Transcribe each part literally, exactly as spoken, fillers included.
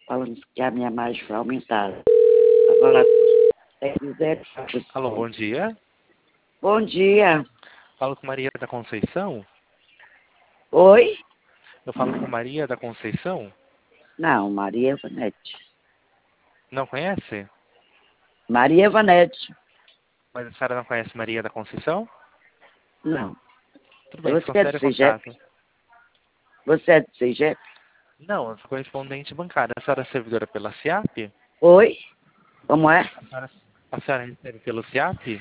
falando que a minha margem foi aumentada. Agora, é zero. Alô, bom dia. Bom dia. Falo com Maria da Conceição? Oi? Eu falo com Maria da Conceição? Não, Maria Evanete. Não conhece? Maria Evanete. Mas a senhora não conhece Maria da Conceição? Não. Tudo bem, Você é do considere o CEGEP? contato. Você é do CEGEP? Não, eu sou correspondente bancária. A senhora é servidora pela SIAP? Oi? Como é? A senhora, a senhora recebe pelo SIAP?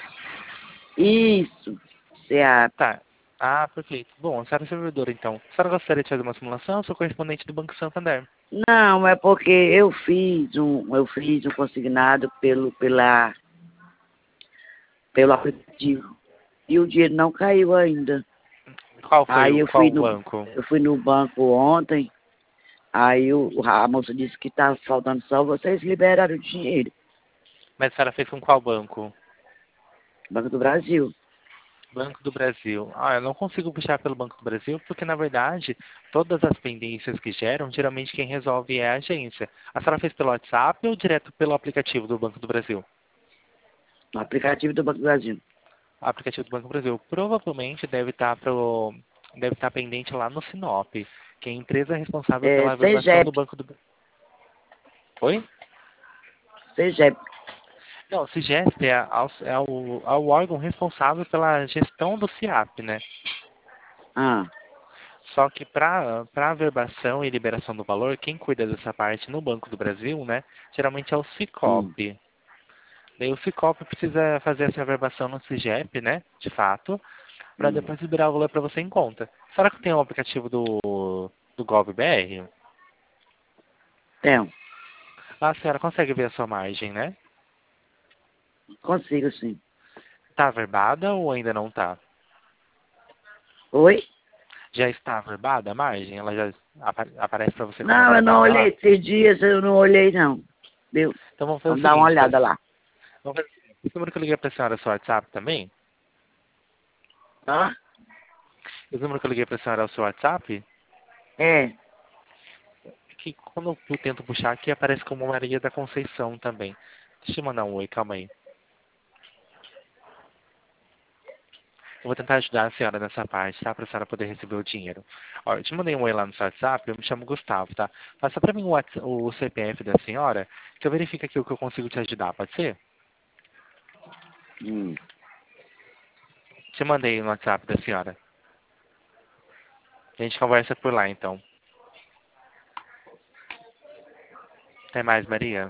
Isso. Você é... Tá. Ah, perfeito. Bom, a senhora é servidora, então. A senhora gostaria de fazer uma simulação? Eu sou correspondente do Banco Santander. Não, é porque eu fiz um, eu fiz um consignado pelo, pela, pelo aplicativo. E o dinheiro não caiu ainda. Qual foi Aí o eu qual fui o no, banco? eu fui no banco ontem, aí o, a moça disse que estava faltando só vocês liberaram o dinheiro. Mas a senhora fez com qual banco? Banco do Brasil. Banco do Brasil. Ah, eu não consigo puxar pelo Banco do Brasil porque, na verdade, todas as pendências que geram, geralmente quem resolve é a agência. A senhora fez pelo WhatsApp ou direto pelo aplicativo do Banco do Brasil? No aplicativo do Banco do Brasil. O aplicativo do Banco do Brasil provavelmente deve estar pro, deve estar pendente lá no Sinop, que é a empresa responsável É pela averbação do CEGEP. Banco do... Oi? CEGEP. Não, o SIGESP é, ao- é, o, é o órgão responsável pela gestão do SIAP, né? Ah. Só que para para averbação e liberação do valor, quem cuida dessa parte no Banco do Brasil, né, geralmente é o Hum. Sicope. Daí o Sicope precisa fazer essa averbação no SIGEP, né, de fato, para Hum. depois liberar o valor para você em conta. Será que tem o aplicativo do, do GovBR? Então, Ah, a senhora consegue ver a sua margem, né? consigo sim. Tá averbada ou ainda não tá? Oi? Já está averbada a margem? Ela já apa- aparece para você como Não, eu não averbada olhei lá? esses dias, eu não olhei não. Viu? Então vamos fazer o Vamos dar uma seguinte, olhada lá. vamos fazer o seguinte. Esse número que eu liguei para a senhora é o seu WhatsApp também? Tá? Esse número que eu liguei para a senhora é o seu WhatsApp? É. Que quando eu tento puxar aqui aparece como Maria da Conceição também. Deixa eu mandar um oi, calma aí. Eu vou tentar ajudar a senhora nessa parte, tá? Para a senhora poder receber o dinheiro. Ó, eu te mandei um oi lá no seu WhatsApp, eu me chamo Gustavo, tá? Passa para mim o, Whats- o C P F da senhora, que eu verifico aqui o que eu consigo te ajudar, pode ser? Hum. Te mandei no WhatsApp da senhora. A gente conversa por lá, então. Até mais, Maria.